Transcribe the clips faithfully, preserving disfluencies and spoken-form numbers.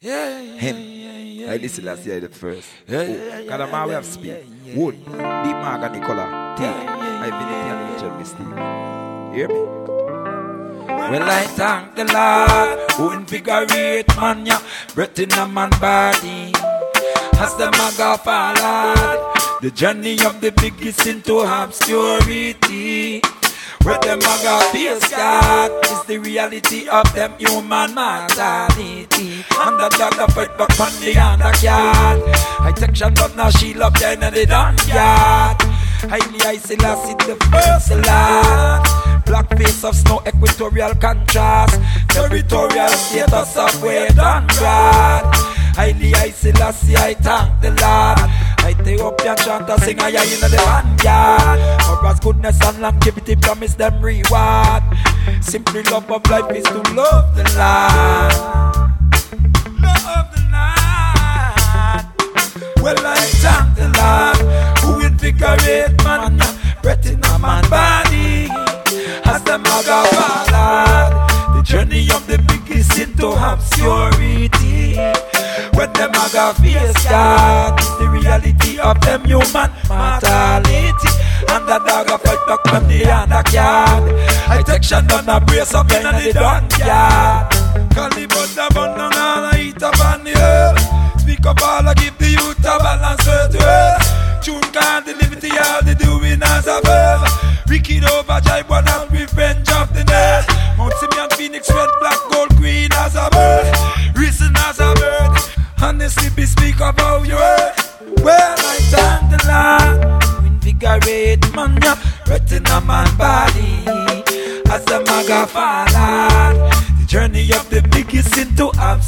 Yeah, yeah, Him. yeah, yeah. I listen last year the first. Yeah, Oh, yeah, yeah, Kada man we have yeah, speed. yeah, yeah. Wood. Deep Marga Nicola. T. Yeah, yeah, I Vinity yeah, and yeah. Angel Mystique. Hear me? Well, I thank the Lord who invigorate man, yeah, breath in a man body. As the maga followed the journey of the biggest into obscurity. Where the maga face God is the reality of them human mortality. And the dog that fight back on the undercard. I take shot but now she love them and they don't yard. Highly I see the first land. Black face of snow, equatorial contrast. Territorial status of way done God. Highly I see I thank the Lord. I take up your chant and sing I in the vanguard. For as goodness and longevity promise them reward. Simply love of life is to love the Lord. Love the Lord. Well I thank the Lord who invigorate man, breath in a man body. As the maga ballad, the journey of the biggest into obscurity. When the maga face God is the reality of them human mortality. And the dog a fight back from the undercard. I take shot on a brace up in the dunkyard. Call the butter bun down all I eat up on the earth. Speak up all I give the youth a balance to earth. Tune card the liberty all the doing as a verb. Wicked over jive one and revenge of the net. Mount Simeon Phoenix red black gold green as a bird. Reason as a bird. Honestly be speak about your word. Well I thank the Lord who invigorate man, yeah, breath in a man body. As the maga followed the journey of the biggest into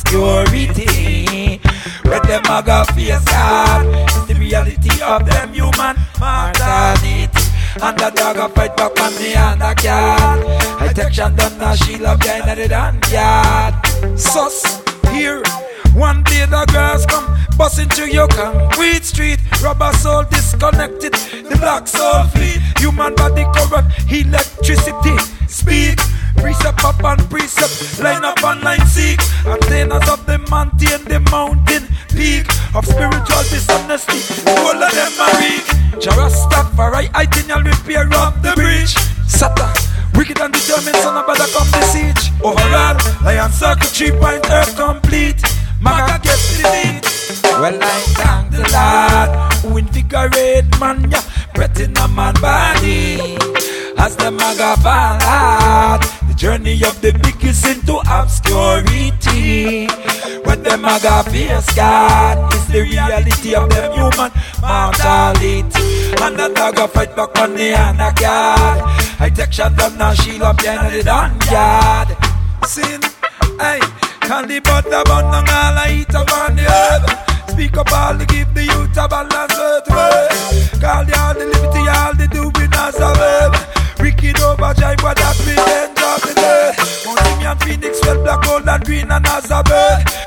obscurity. Where the maga face God is the reality of them human mortality. And the dog a fight back on the undercard. I take shot down now she love behind the dunkyard. Sus here. One day the girls come busting through your concrete street. Rubber soul disconnected, the black soul fleet. Human body corrupt, electricity speak. Precept up and precept, line up and line seek. Obtainers of the maintain the mountain peak of spiritual dishonesty. All of them are weak. Jarastafari, I think I'll repair up the bridge. Sata, wicked and determined, son of a come the siege. Overall, lion circle three point earth complete. Maga get the lead. Well I thank the Lord who invigorate man, yeah, breath in a man body. As the maga followed the journey of the biggest into obscurity. When the maga face God is the reality of them human mortality. And the dog a fight back on the undercard. I take shot down now she love behind the dunkyard. Sin, hey. Can the butter bun down all I eat up on the earth. Speak up all to give the youth a balance earth way. Call the all the liberty, all the doing as a verb. Wicked over jive, but that revenge of the day. Mount Simeon Phoenix, red, black, gold and green and as a bird.